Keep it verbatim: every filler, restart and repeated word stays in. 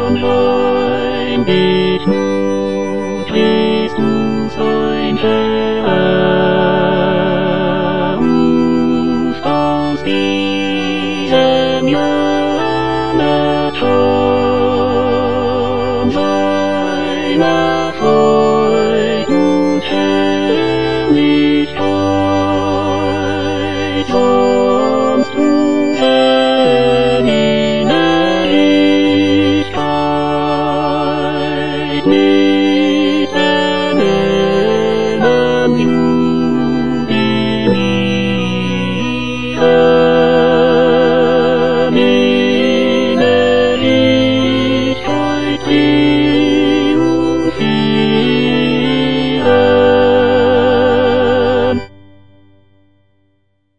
Sonnenschein dich nun Christus ein Verruf aus diesem Jammertraum seiner Freud und Herrlichkeit, sonst in Ewigkeit mit ernennen jubilieren in Ewigkeit.